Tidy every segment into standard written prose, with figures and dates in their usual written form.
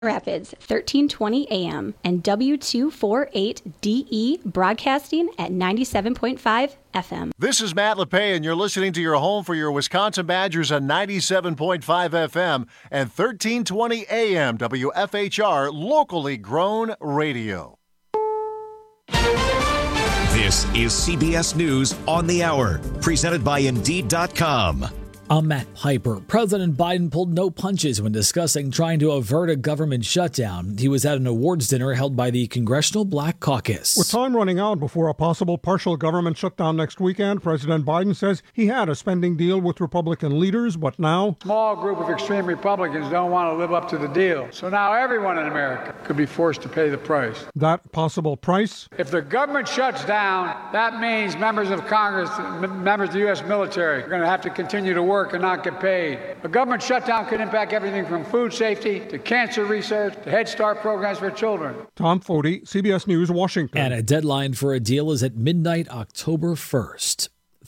Rapids, 1320 AM, and W248DE broadcasting at 97.5 FM. This is Matt LePay, and you're listening to your home for your Wisconsin Badgers on 97.5 FM and 1320 AM WFHR, locally grown radio. This is CBS News on the Hour, presented by Indeed.com. I'm Matt Piper. President Biden pulled no punches when discussing trying to avert a government shutdown. He was at an awards dinner held by the Congressional Black Caucus. With time running out before a possible partial government shutdown next weekend, President Biden says he had a spending deal with Republican leaders, but now a small group of extreme Republicans don't want to live up to the deal. So now everyone in America could be forced to pay the price. That possible price? If the government shuts down, that means members of Congress, members of the U.S. military are going to have to continue to work and not get paid. A government shutdown could impact everything from food safety to cancer research to Head Start programs for children. Tom Foti, CBS News, Washington. And a deadline for a deal is at midnight, October 1st.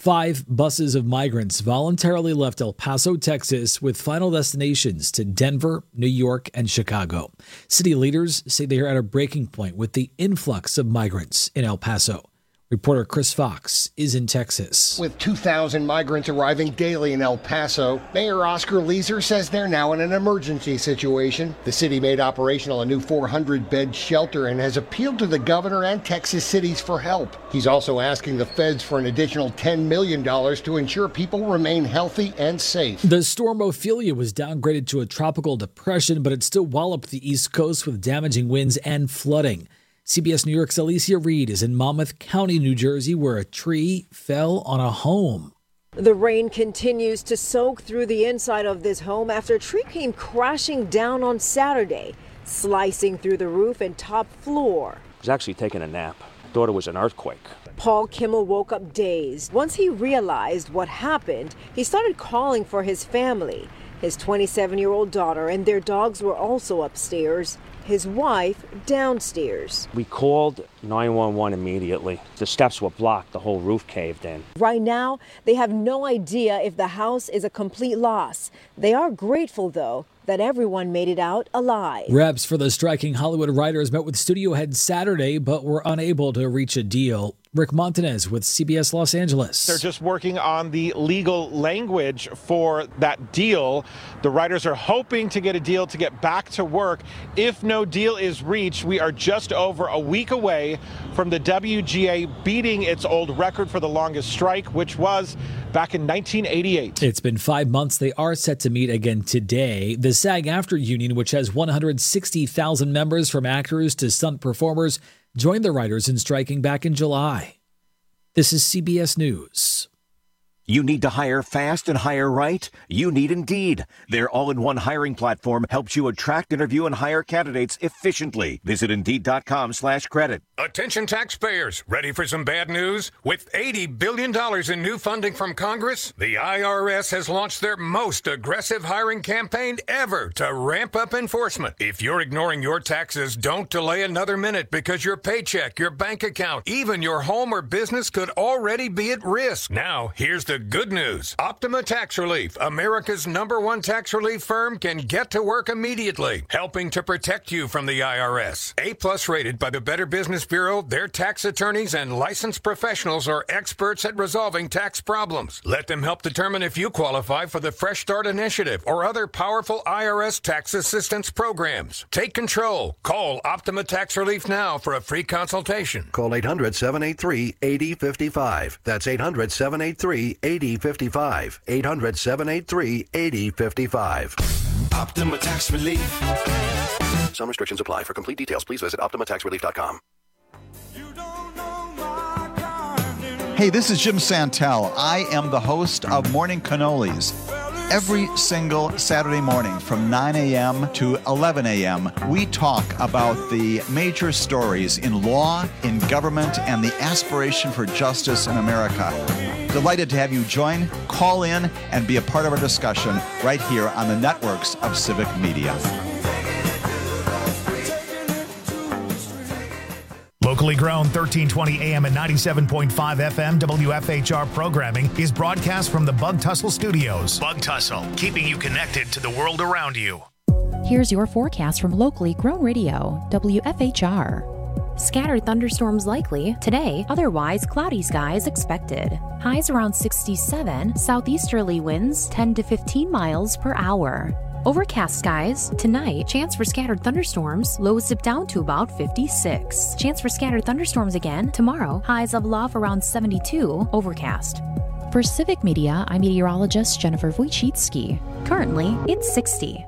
5 buses of migrants voluntarily left El Paso, Texas, with final destinations to Denver, New York, and Chicago. City leaders say they are at a breaking point with the influx of migrants in El Paso. Reporter Chris Fox is in Texas. With 2,000 migrants arriving daily in El Paso, Mayor Oscar Leeser says they're now in an emergency situation. The city made operational a new 400-bed shelter and has appealed to the governor and Texas cities for help. He's also asking the feds for an additional $10 million to ensure people remain healthy and safe. The storm Ophelia was downgraded to a tropical depression, but it still walloped the East Coast with damaging winds and flooding. CBS New York's Alicia Reed is in Monmouth County, New Jersey, where a tree fell on a home. The rain continues to soak through the inside of this home after a tree came crashing down on Saturday, slicing through the roof and top floor. I was actually taking a nap. I thought it was an earthquake. Paul Kimmel woke up dazed. Once he realized what happened, he started calling for his family. His 27-year-old daughter and their dogs were also upstairs. His wife downstairs. We called 911 immediately. The steps were blocked. The whole roof caved in. Right now, they have no idea if the house is a complete loss. They are grateful, though, that everyone made it out alive. Reps for the striking Hollywood writers met with studio heads Saturday, but were unable to reach a deal. Rick Montanez with CBS Los Angeles. They're just working on the legal language for that deal. The writers are hoping to get a deal to get back to work. If no deal is reached, we are just over a week away from the WGA beating its old record for the longest strike, which was back in 1988. It's been 5 months. They are set to meet again today. The SAG-AFTRA union, which has 160,000 members from actors to stunt performers, joined the writers in striking back in July. This is CBS News. You need to hire fast and hire right? You need Indeed. Their all-in-one hiring platform helps you attract, interview, and hire candidates efficiently. Visit Indeed.com/credit. Attention taxpayers, ready for some bad news? With $80 billion in new funding from Congress, the IRS has launched their most aggressive hiring campaign ever to ramp up enforcement. If you're ignoring your taxes, don't delay another minute because your paycheck, your bank account, even your home or business could already be at risk. Now, here's the good news. Optima Tax Relief, America's #1 tax relief firm, can get to work immediately, helping to protect you from the IRS. A+ rated by the Better Business Bureau, their tax attorneys and licensed professionals are experts at resolving tax problems. Let them help determine if you qualify for the Fresh Start Initiative or other powerful IRS tax assistance programs. Take control. Call Optima Tax Relief now for a free consultation. Call 800-783-8055. That's 800-783-8055. 800-783-8055. Optima Tax Relief. Some restrictions apply. For complete details, please visit OptimaTaxRelief.com. Hey, this is Jim Santel. I am the host of Morning Cannolis. Every single Saturday morning from 9 a.m. to 11 a.m., we talk about the major stories in law, in government, and the aspiration for justice in America. Delighted to have you join, call in, and be a part of our discussion right here on the networks of Civic Media. Locally grown 1320 AM and 97.5 FM WFHR programming is broadcast from the Bug Tussle Studios. Bug Tussle, keeping you connected to the world around you. Here's your forecast from locally grown radio, WFHR. Scattered thunderstorms likely today, otherwise cloudy skies expected. Highs around 67, southeasterly winds 10 to 15 miles per hour. Overcast skies tonight, chance for scattered thunderstorms, lows dip down to about 56. Chance for scattered thunderstorms again tomorrow, highs level off around 72, overcast. For Civic Media, I'm meteorologist Jennifer Wojcicki. Currently, it's 60.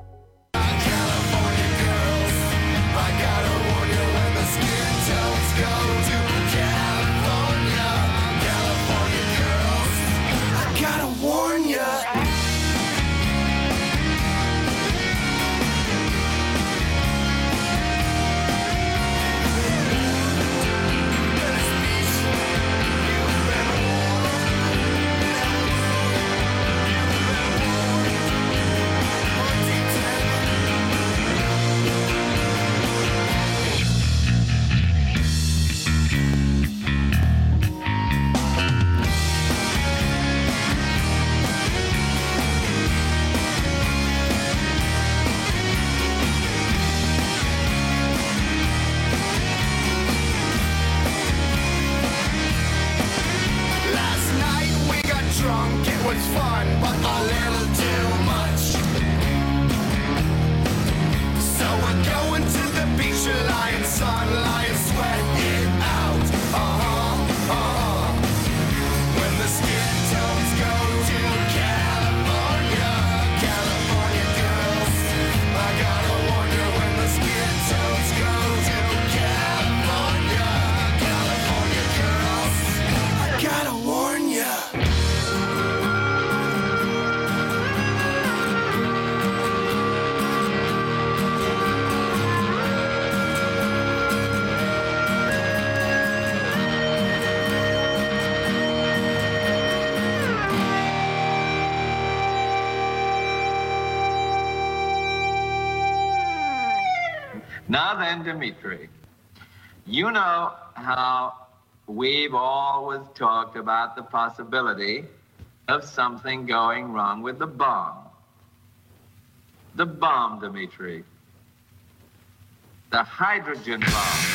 Now then, Dimitri, you know how we've always talked about the possibility of something going wrong with the bomb. The bomb, Dimitri. The hydrogen bomb.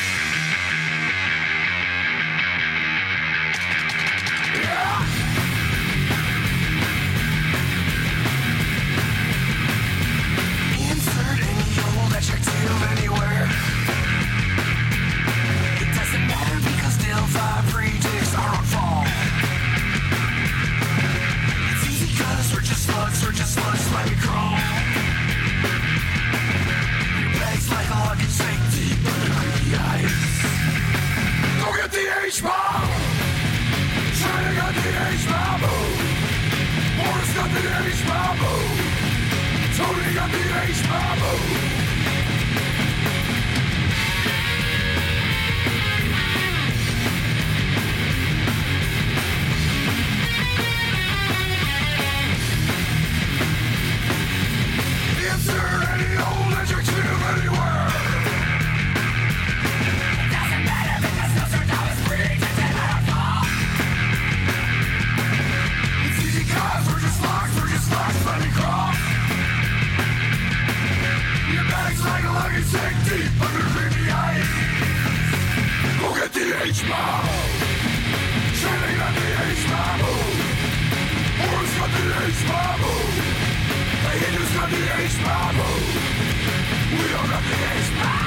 We're just slugs, let me crawl. Your bag's like a luggage safe deep underneath the ice. Go get the H-bomb! China got the H-bomb! Boris got the H-bomb! Tony got the H-bomb! Deep underneath the ice. Go get the H-bomb. China got the H-bomb. Boris got the H-bomb. The Hindus got the H-bomb. We all got the H-bomb.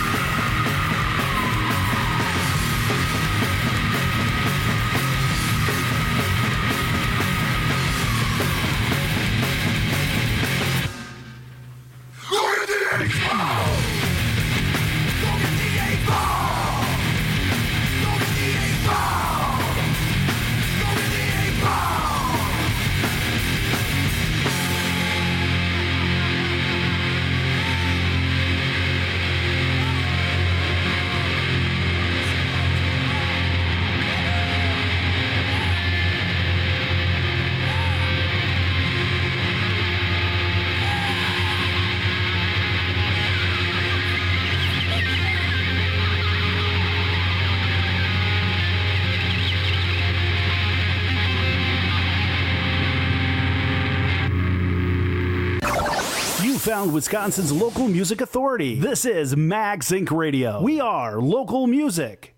Go get the H-bomb. found Wisconsin's local music authority. This is Mag Sync Radio. We are local music.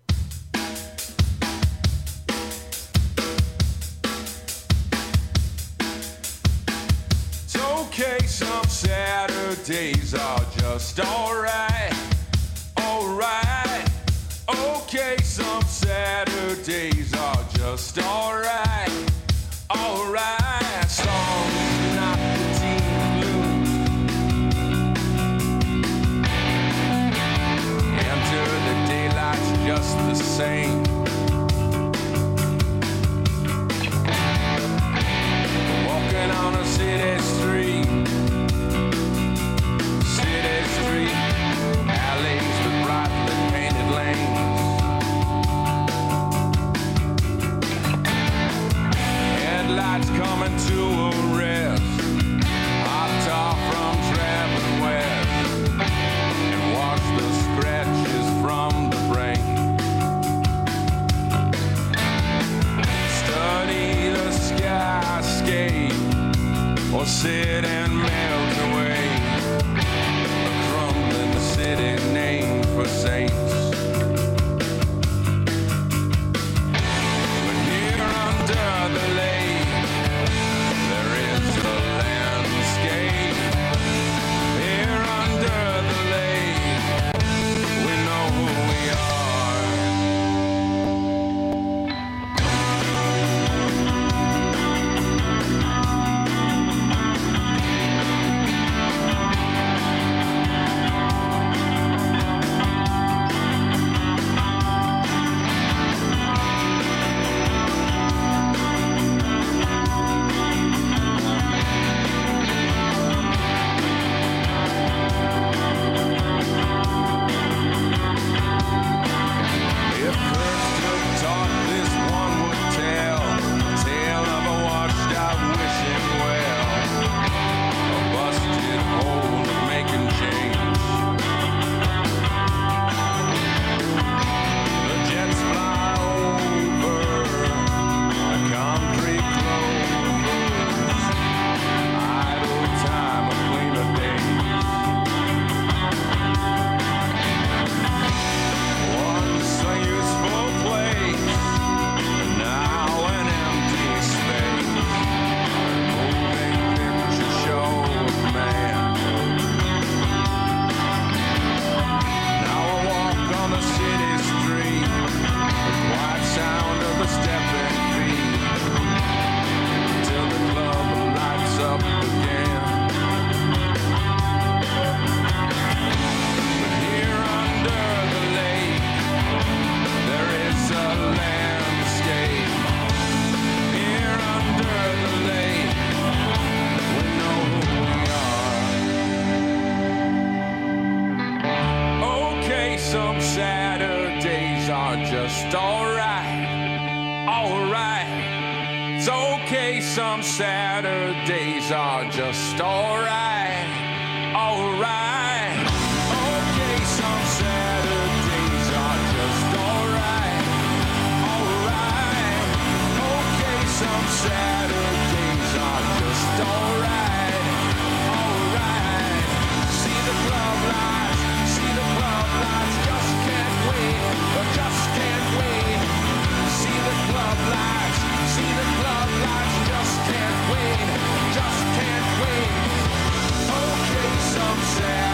It's okay, some Saturdays are just alright, alright. Okay, some Saturdays are just alright, alright. Songs not the teen blues. Enter the daylight's just the same. Walking on a city street, alleys with brightly painted lanes. Headlights coming to a rest, hot top from traveling west, and wash the scratches from the brain. Study the skyscape, or sit and melt away. A crumbling city named for saints. But here under the lake, there is a landscape. Here under the lake, we know who we If Kirk could talk, this one would tell a tale of a washed out wishing well, a busted hole of making change. The jets fly over the concrete clovers, idle time of cleaner days. Once a useful place, and now an empty space. Moving picture show of man. Now I walk on the city street, the quiet sound of the stepping feet, till the club lights up again. But here under the lake, there is a landscape. Here under the lake, we know who we are. Okay, some Saturdays are just alright, alright. It's okay, some Saturdays are just alright, alright. Okay, some Saturdays are just alright, alright. Okay, some Saturdays are just alright, alright. See the club lights, just can't wait, just can't wait. See the club lights, just can't wait, just can't wait. Okay, some Saturdays.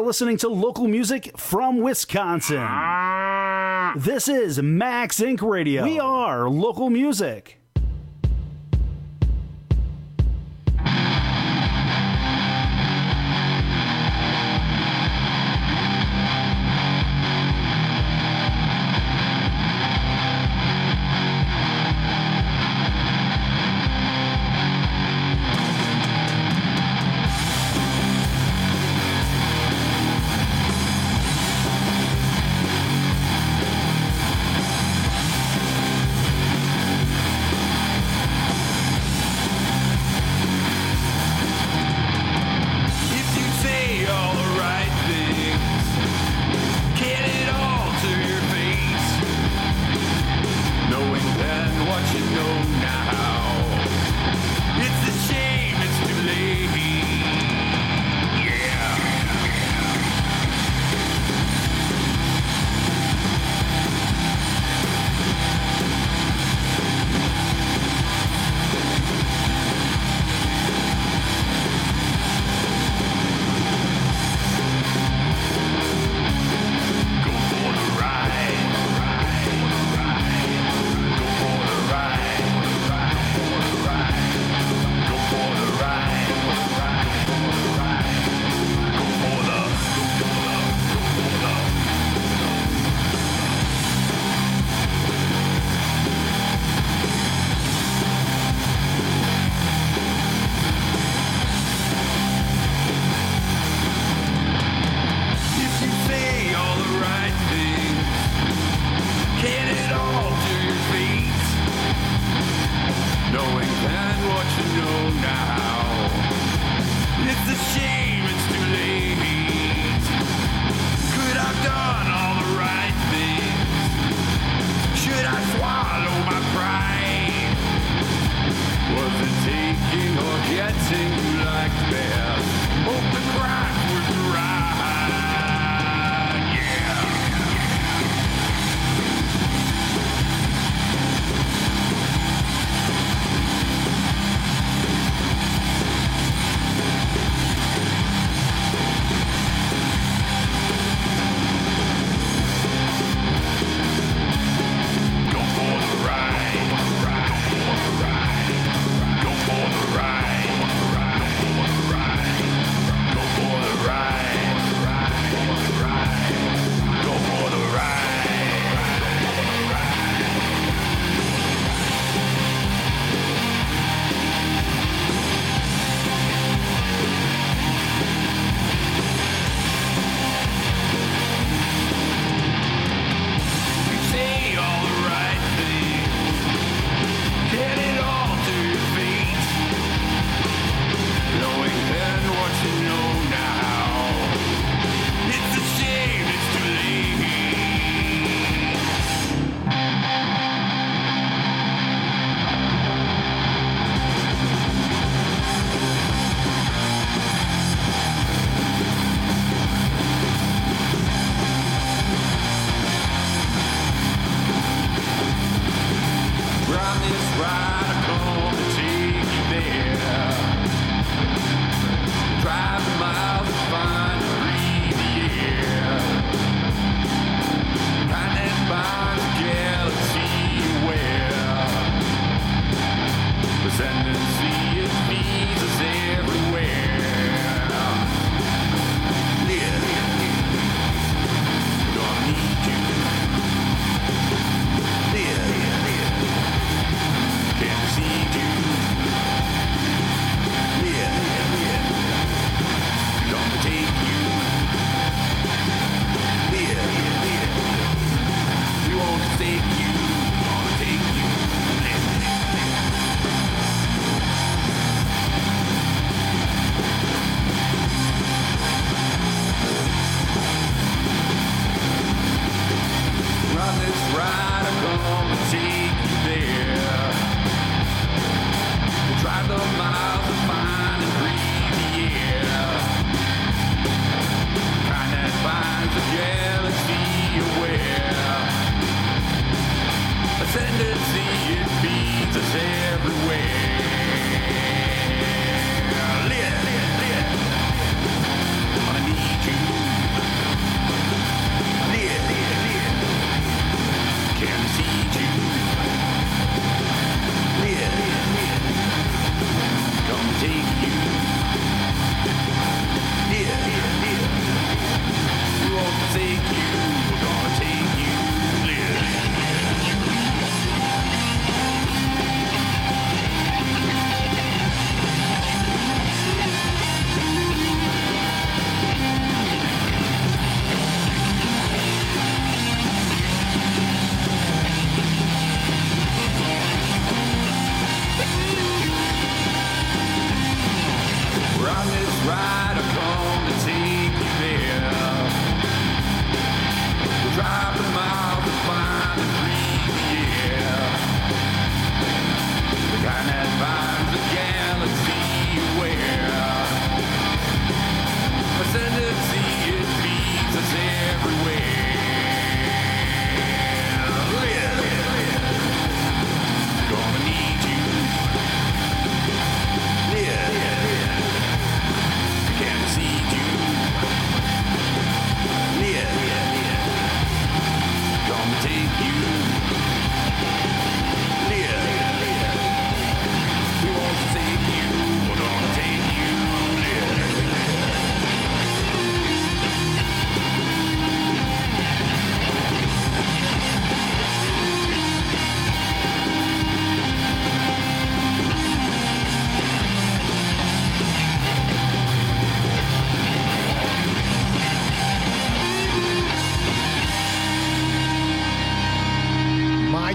listening to local music from Wisconsin. This is Max Inc. Radio. We are local music.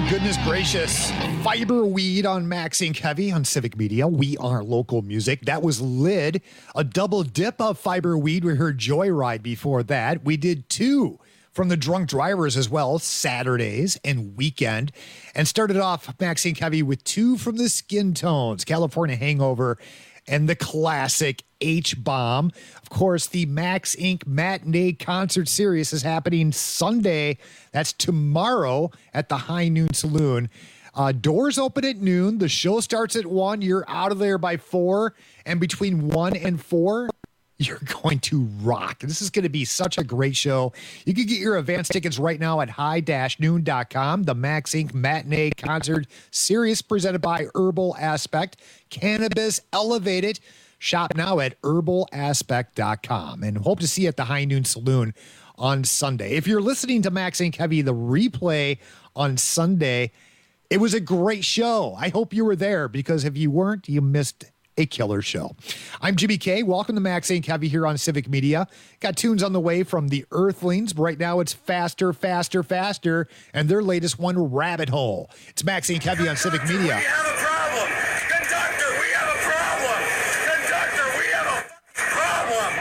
Goodness gracious. Fiber Weed on Max Inc. Heavy on Civic Media. We are local music. That was Lid, a double dip of Fiber Weed. We heard Joyride before that. We did 2 from the Drunk Drivers as well, Saturdays and Weekend. And started off Max Inc. Heavy with 2 from the Skin Tones, California Hangover and the classic H-Bomb. Of course, the Max Inc. Matinee Concert Series is happening Sunday. That's tomorrow at the High Noon Saloon. Doors open at noon. The show starts at 1. You're out of there by 4. And between 1 and 4, you're going to rock. This is going to be such a great show. You can get your advance tickets right now at high-noon.com. The Max Inc. Matinee Concert Series presented by Herbal Aspect. Cannabis elevated. Shop now at herbalaspect.com. And hope to see you at the High Noon Saloon on Sunday. If you're listening to Max Inc. Heavy, the replay on Sunday, it was a great show. I hope you were there, because if you weren't, you missed a killer show. I'm Jimmy K. Welcome to Max Inc. Heavy here on Civic Media. Got tunes on the way from the Earthlings. But right now it's Faster, Faster, Faster, and their latest one, Rabbit Hole. It's Max Inc. Heavy on Civic Media. We have a problem. Conductor, we have a problem. Conductor, we have a problem.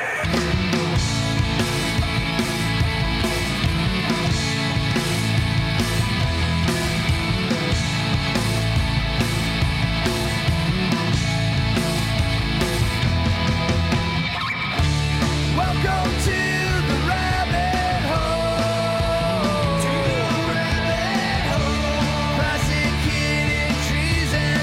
Welcome to the rabbit hole. To the rabbit hole. Prosecuting treason.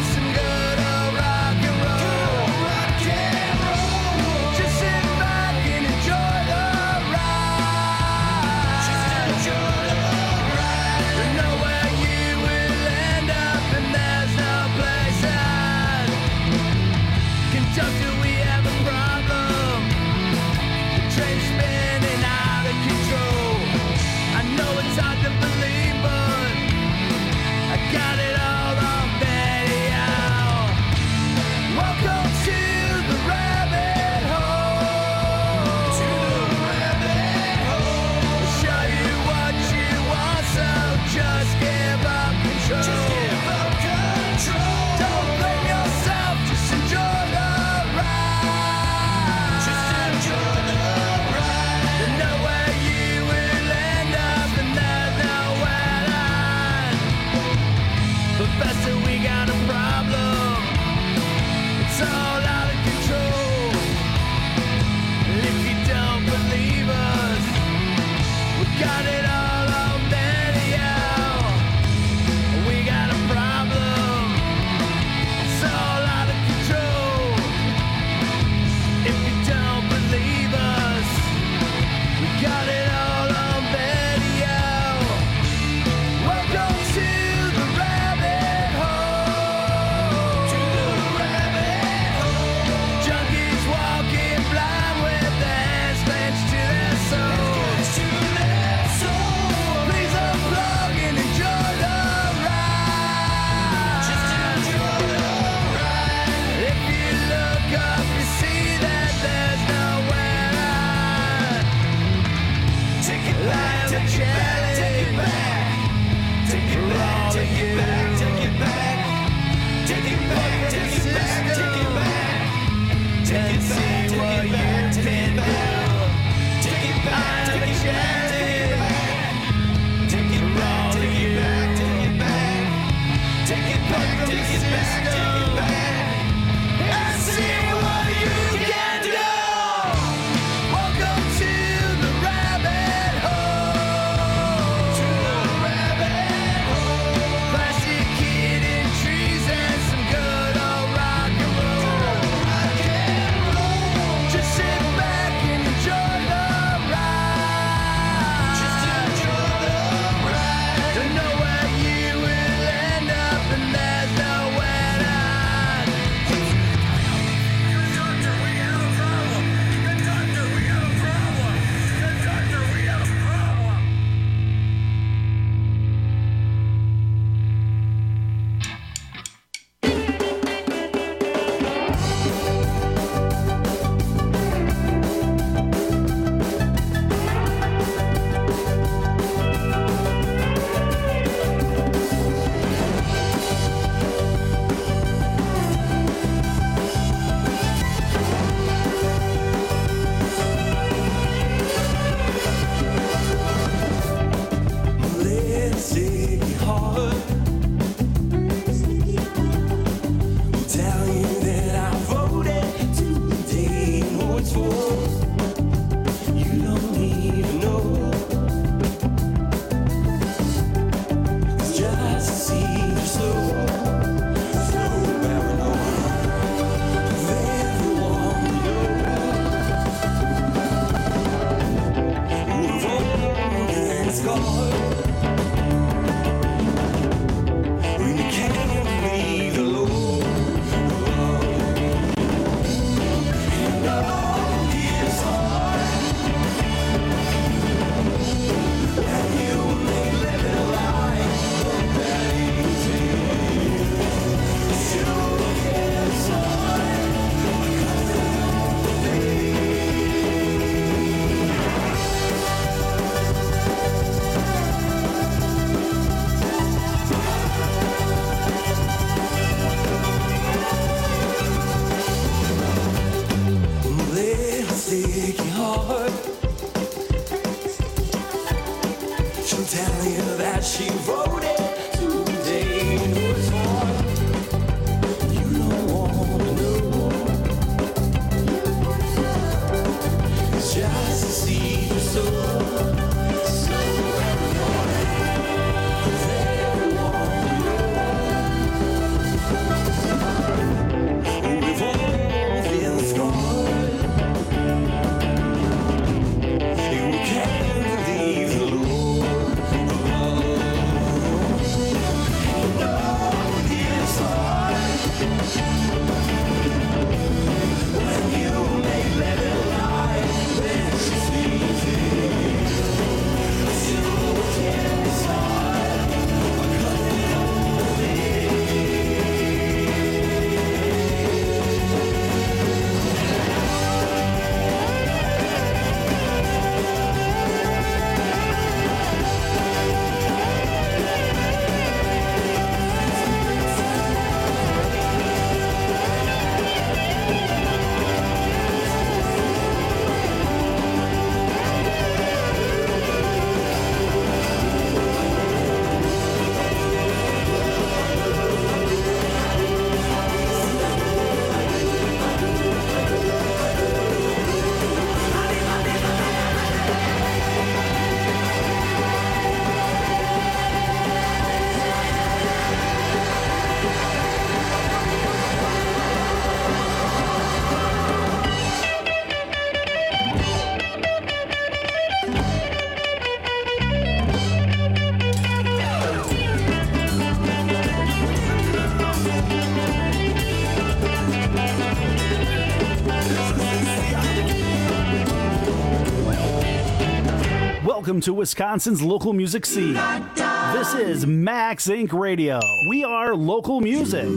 Welcome to Wisconsin's local music scene. This is Max Inc. Radio. We are local music.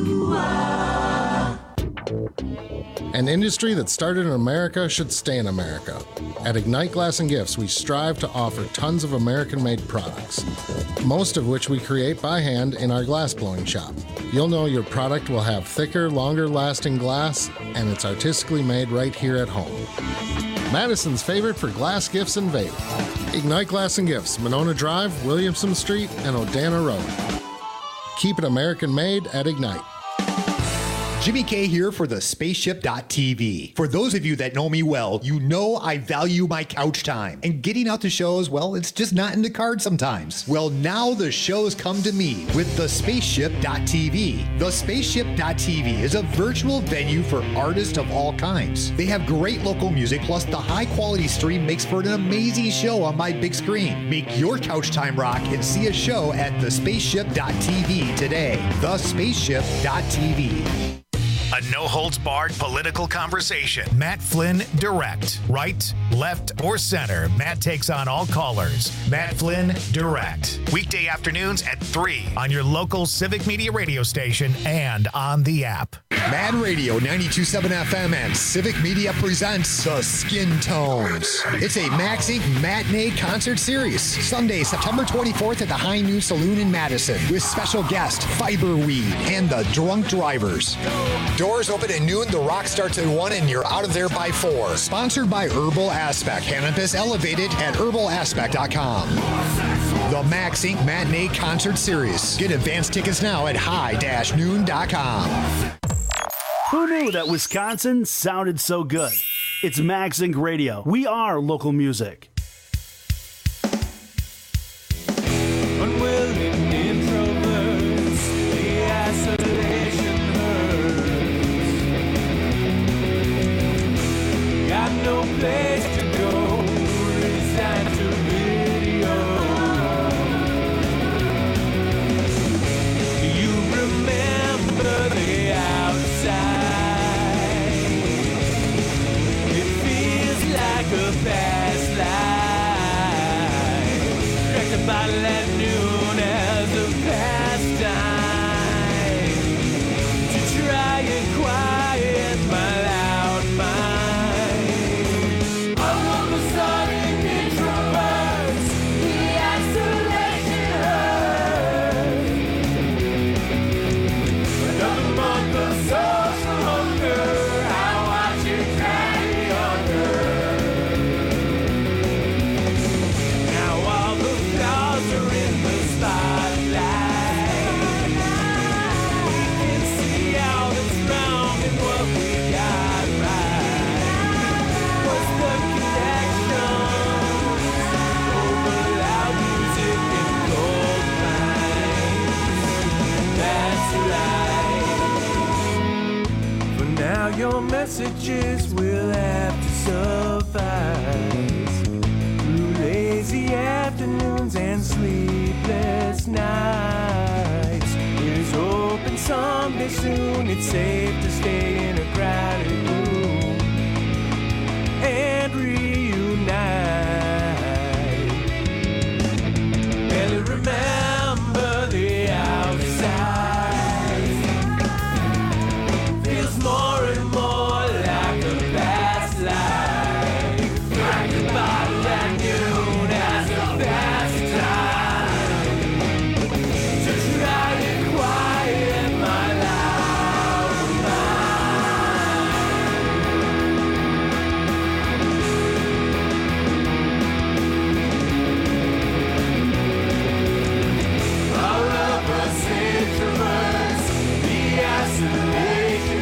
An industry that started in America should stay in America. At Ignite Glass and Gifts, we strive to offer tons of American-made products, most of which we create by hand in our glass blowing shop. You'll know your product will have thicker, longer-lasting glass, and it's artistically made right here at home. Madison's favorite for glass gifts and vape. Ignite Glass and Gifts, Monona Drive, Williamson Street, and Odana Road. Keep it American made at Ignite. Jimmy K here for the Spaceship.tv. For those of you that know me well, you know I value my couch time. And getting out to shows, well, it's just not in the cards sometimes. Well, now the shows come to me with the Spaceship.tv. The Spaceship.tv is a virtual venue for artists of all kinds. They have great local music, plus the high quality stream makes for an amazing show on my big screen. Make your couch time rock and see a show at the Spaceship.tv today. The Spaceship.tv. A no-holds-barred political conversation. Matt Flynn Direct. Right, left, or center. Matt takes on all callers. Matt Flynn Direct. Weekday afternoons at 3 on your local Civic Media radio station and on the app. Mad Radio 92.7 FM and Civic Media presents The Skin Tones. It's a Max Inc. matinee concert series. Sunday, September 24th at the High Noon Saloon in Madison with special guest Fiberweed and the Drunk Drivers. Doors open at noon, the rock starts at 1, and you're out of there by 4. Sponsored by Herbal Aspect. Cannabis elevated at herbalaspect.com. The Max Inc. Matinee Concert Series. Get advance tickets now at high-noon.com. Who knew that Wisconsin sounded so good? It's Max Inc. Radio. We are local music. Unwilling introverts, the isolation hurts. Got no place to go, resigned to video. Do you remember the outside? It feels like a past life. Cracked a bottle at noon as a pastime to try and quiet my loud mind. I want the sonic introverts, the isolation hurts. Another month of social hunger, I watch you cry younger. Now all the flaws are in the spotlight. We can see all that's wrong and what we got right. What's the connection? Over loud music and gold mines. That's right. For now your messages will have to suffice. Through lazy afternoons and sleepless nights. Here's hoping someday soon it's safe to stay in a crowded room and reunite. Barely remember the outside. Feels more and more like a past life. Crack the bottle at noon as a pastime to try and quiet my loud mind. All of us introverts, the isolation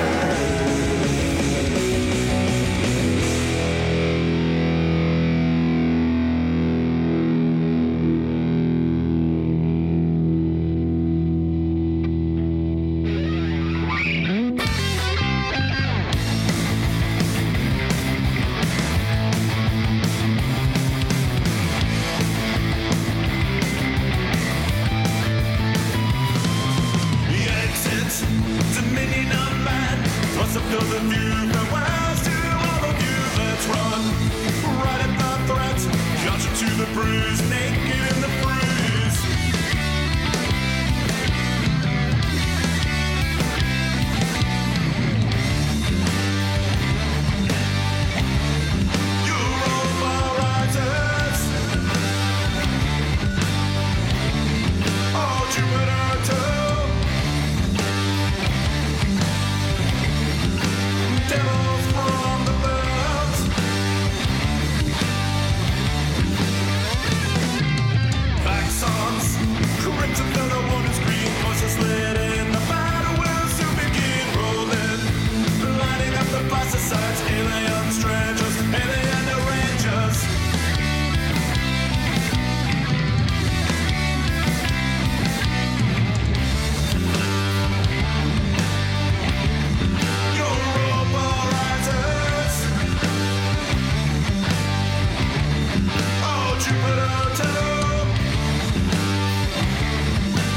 The exit, dominion of man. Must have filled the view farewells to all of you that's run. Right at the threat, got you to the bruise, naked in the bruise. You're all bar risers. Oh, Jupiter too. Devils from the birds. Vaxons, correct another one is green. Voices lit in the battle will soon begin rolling. Lighting up the pesticides, alien strangers, alien arrangers. Your vaporizers. Oh, Jupiter too.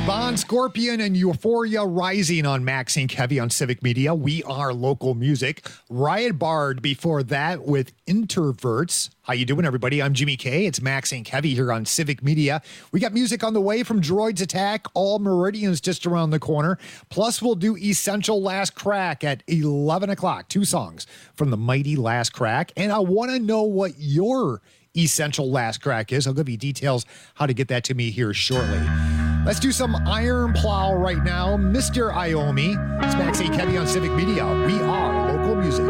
Von Scorpion and Euphoria Rising on Max Inc. Heavy on Civic Media. We are local music. Riot Bard before that with Introverts. How you doing, everybody? I'm Jimmy K. It's Max Inc. Heavy here on Civic Media. We got music on the way from Droids Attack. All Meridians just around the corner. Plus, we'll do Essential Last Crack at 11 o'clock. 2 songs from the mighty Last Crack. And I want to know what your Essential Last Crack is. I'll give you details how to get that to me here shortly. Let's do some Iron Plow right now. Mr. Iommi. It's Max Inc. Heavy on Civic Media. We are local music.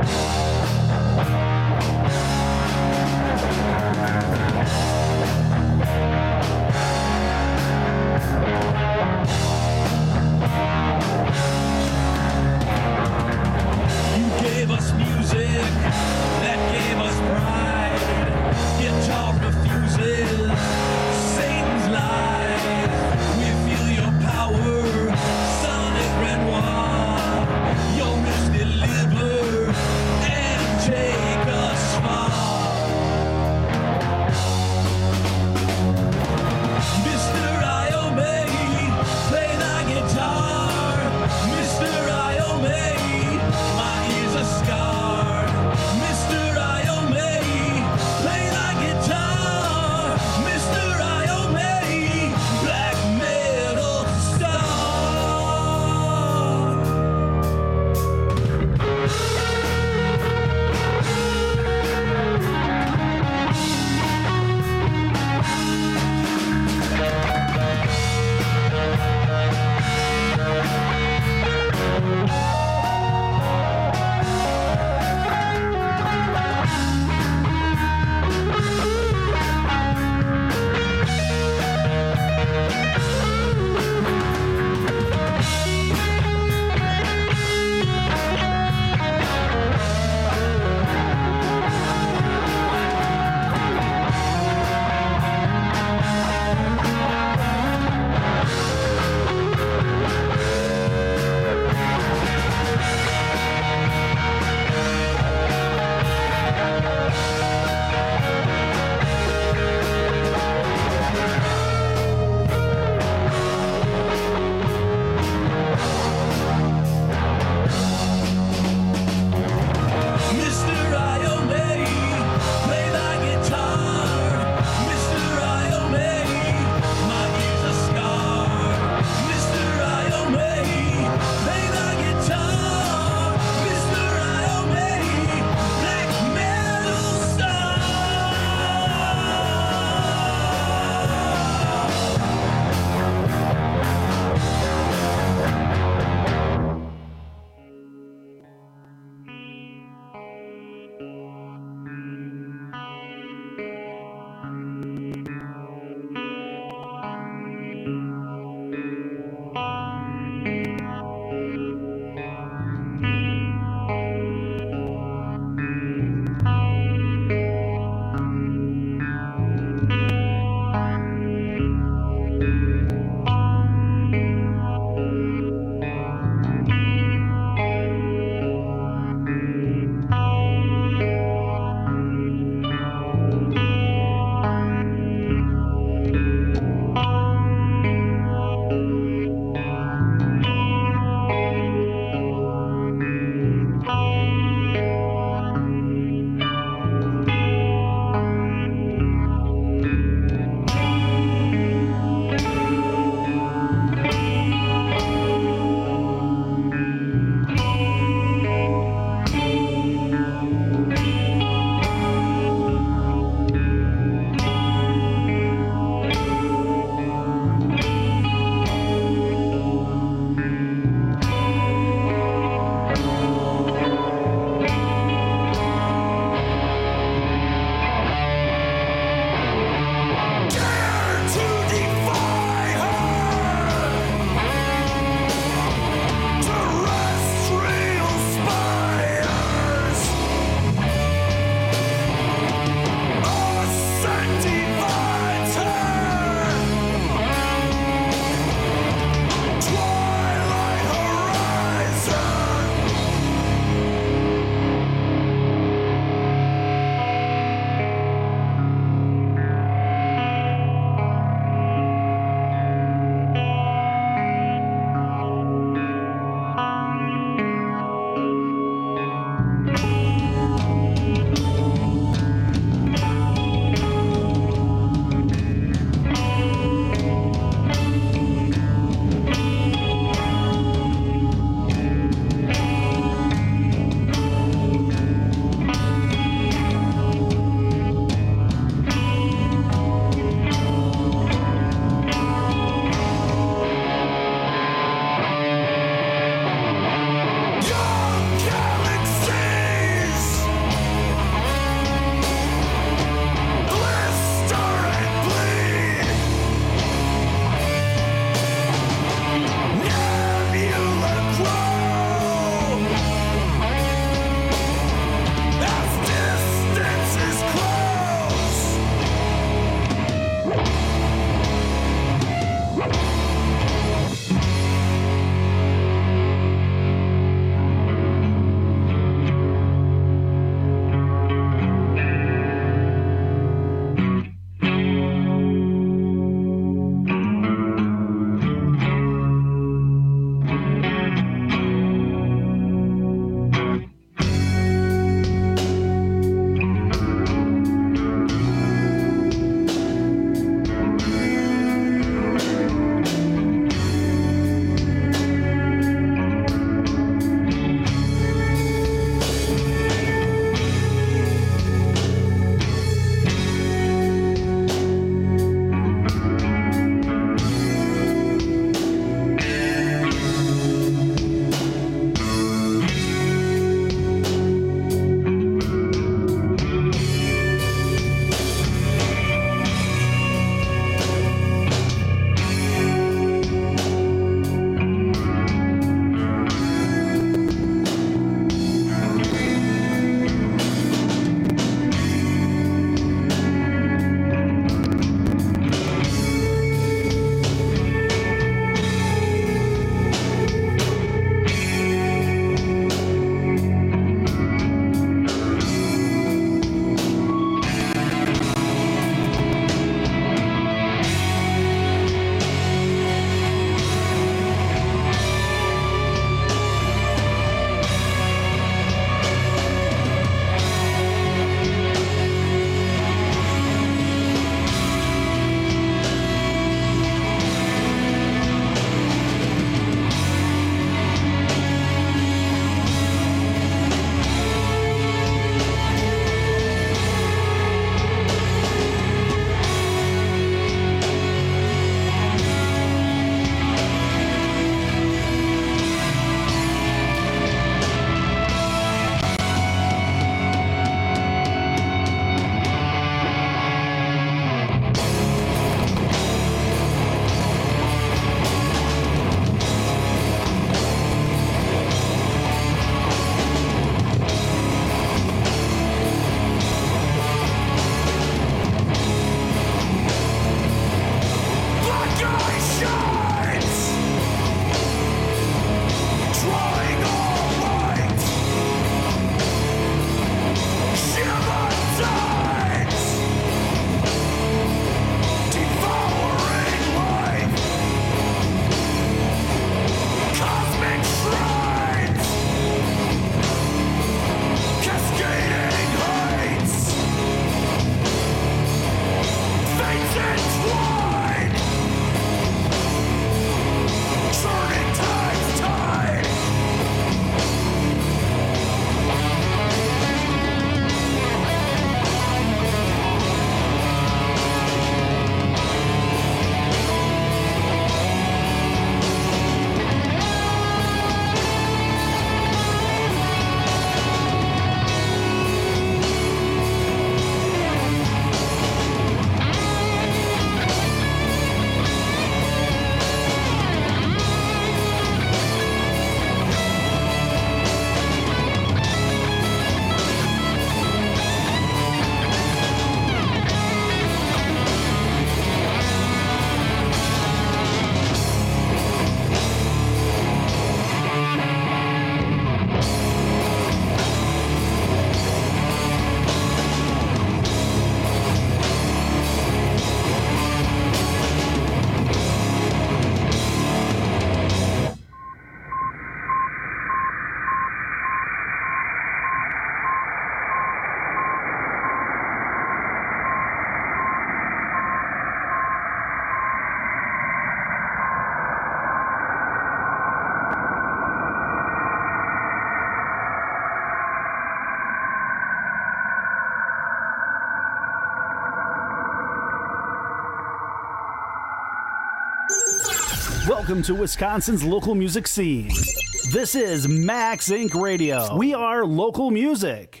Welcome to Wisconsin's local music scene. This is Max Inc. Radio. We are local music.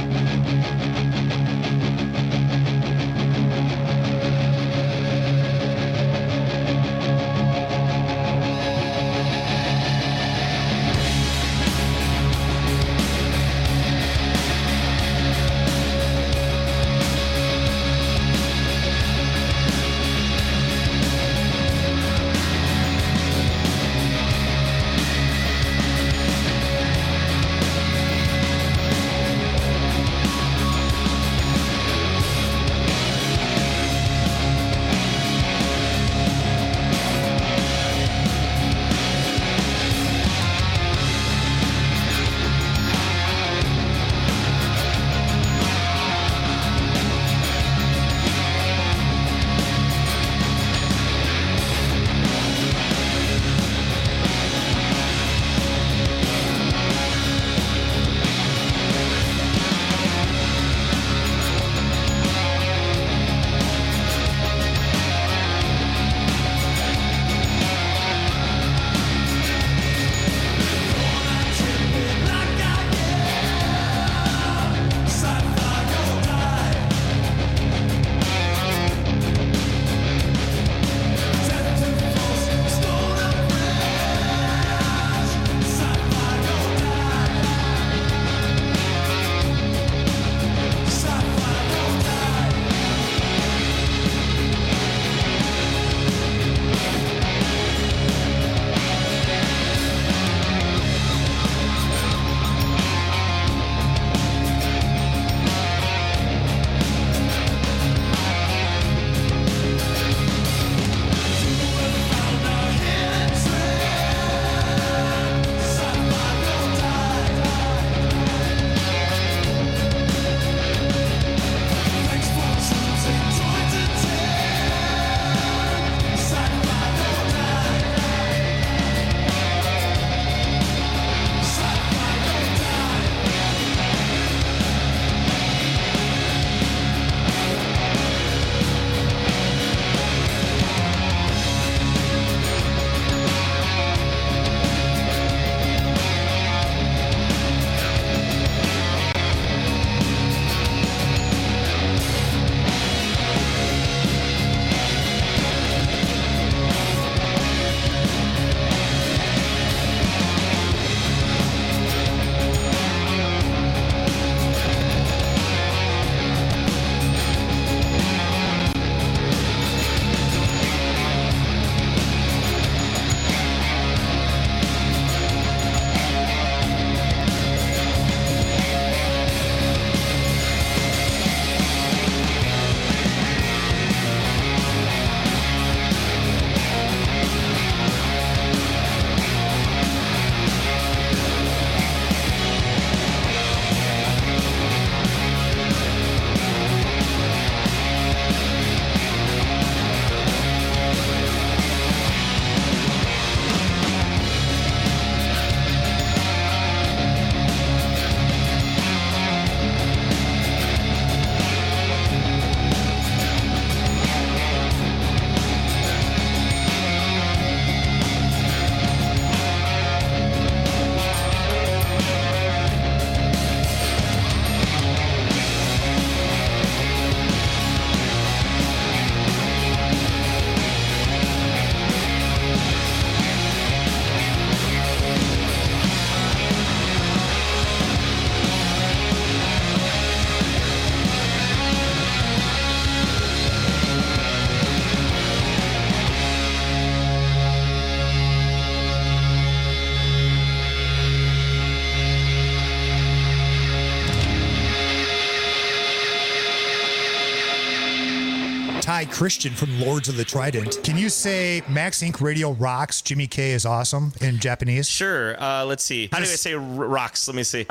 Ty Christian from Lords of the Trident. Can you say Max Inc. Radio rocks, Jimmy K is awesome in Japanese? Sure. Let's see. How do I say rocks? Let me see.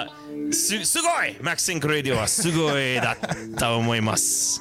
Sugoi! Max Inc. Radio wa sugoi datta omoimasu.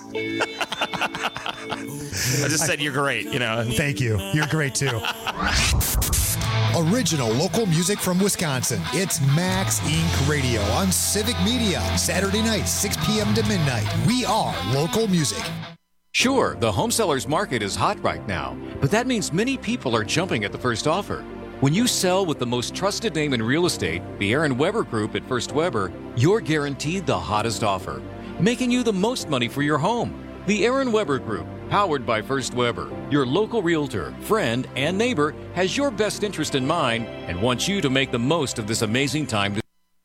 I just said you're great, you know. Thank you. You're great too. Original local music from Wisconsin. It's Max Inc. Radio on Civic Media. Saturday night, 6 p.m. to midnight. We are local music. Sure, the home seller's market is hot right now, but that means many people are jumping at the first offer. When you sell with the most trusted name in real estate, the Aaron Weber Group at First Weber, you're guaranteed the hottest offer, making you the most money for your home. The Aaron Weber Group, powered by First Weber, your local realtor, friend, and neighbor, has your best interest in mind and wants you to make the most of this amazing time.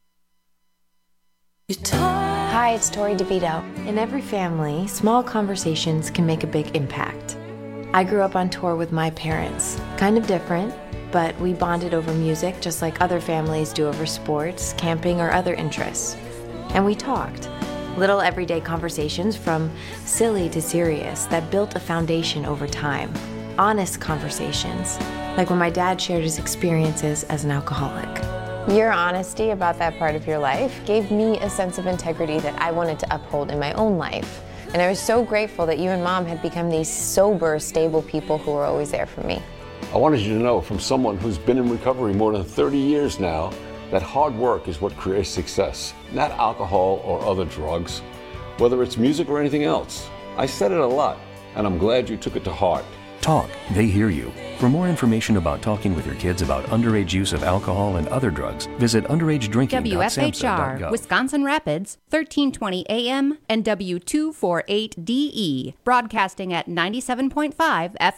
Hi, it's Tori DeVito. In every family, small conversations can make a big impact. I grew up on tour with my parents. Kind of different, but we bonded over music just like other families do over sports, camping, or other interests. And we talked. Little everyday conversations from silly to serious that built a foundation over time. Honest conversations, like when my dad shared his experiences as an alcoholic. Your honesty about that part of your life gave me a sense of integrity that I wanted to uphold in my own life. And I was so grateful that you and Mom had become these sober, stable people who were always there for me. I wanted you to know from someone who's been in recovery more than 30 years now that hard work is what creates success, not alcohol or other drugs, whether it's music or anything else. I said it a lot, and I'm glad you took it to heart. Talk, they hear you. For more information about talking with your kids about underage use of alcohol and other drugs, visit underagedrinking.samhsa.gov. WFHR, Wisconsin Rapids, 1320 AM and W248DE, broadcasting at 97.5 FM.